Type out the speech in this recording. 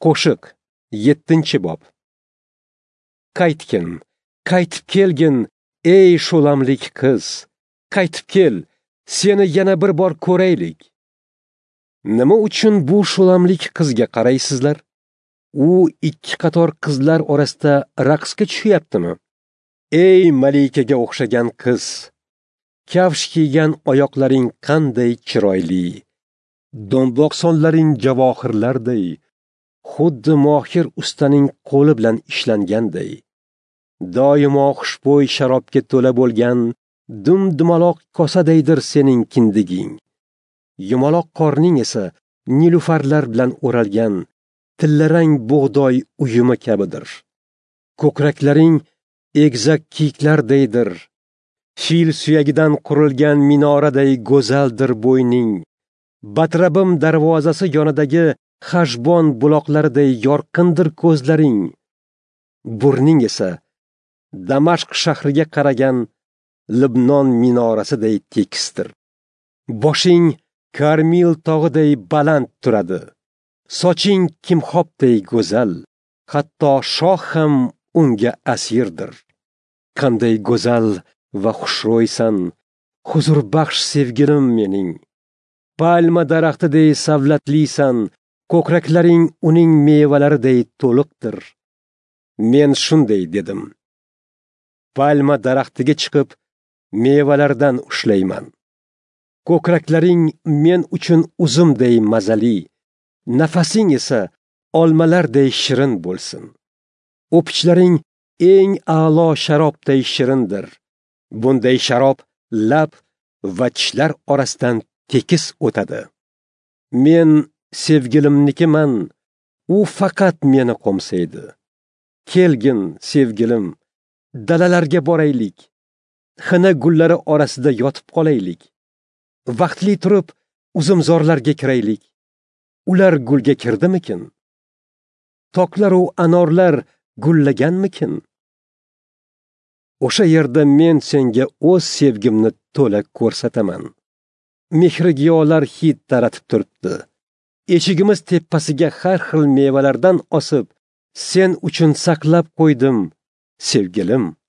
Qo'shiq 7-bob. Qaytgin, qaytib kelgin, ey sho'lamlik qiz. Qaytib kel, seni yana bir bor ko'raylik. Nima uchun bu sho'lamlik qizga qaraysizlar? U ikki qator qizlar orasida raqsga tushyaptimi? Ey malikaga o'xshagan qiz, kafsh kiygan oyoqlaring qanday chiroyli. Do'mboq sonlaring javohirlarday, xuddi mohir ustaning qo'li bilan ishlanganday. Doimo xushbo'y sharobga to'la bo'lgan dumaloq kosadaydir sening kindiging. Yumaloq qorning esa nilufarlar bilan o'ralgan tillarang bug'doy uyumi kabidir. Ko'kraklaring egzak kiyiklardaydir. Fil suyagidan qurilgan minoraday go'zaldir bo'yning. Batrabim darvozasi yonidagi Hashbon buloqlariday yorqindir ko'zlaring. Burning esa Damashq shahriga qaragan Libnon minorasiday tekisdir. Boshing Karmil tog'iday baland turadi. Soching kimxobday go'zal, hatto shoh ham unga asirdir. Qanday go'zal va xushro'ysan, huzurbaxsh sevgilim mening. Palma daraxtiday savlatlisan, ko'kraklaring uning mevalariday to'liqdir. Men shunday dedim. Palma daraxtiga chiqib, mevalardan ushlayman. Ko'kraklaring men uchun uzumday mazali, nafasing esa olmalarday shirin bo'lsin. O'pichlaring eng a'lo sharobday shirindir. Bunday sharob lab va tishlar orasidan tekis o'tadi. Men sevgilimnikiman, u faqat meni qo'msaydi. Kelgin, sevgilim, dalalarga boraylik. Xina gullari orasida yotib qolaylik. Vaqtli turib uzumzorlarga kiraylik. Ular gulga kirdimikin? Toklar u anorlar gullaganmikin? O'sha yerda men senga o'z sevgimni to'la ko'rsataman. Mehrigiyolar hid taratib turibdi. Eshigimiz tepasiga har xil mevalardan osib, sen uchun saqlab qo'ydim, sevgilim.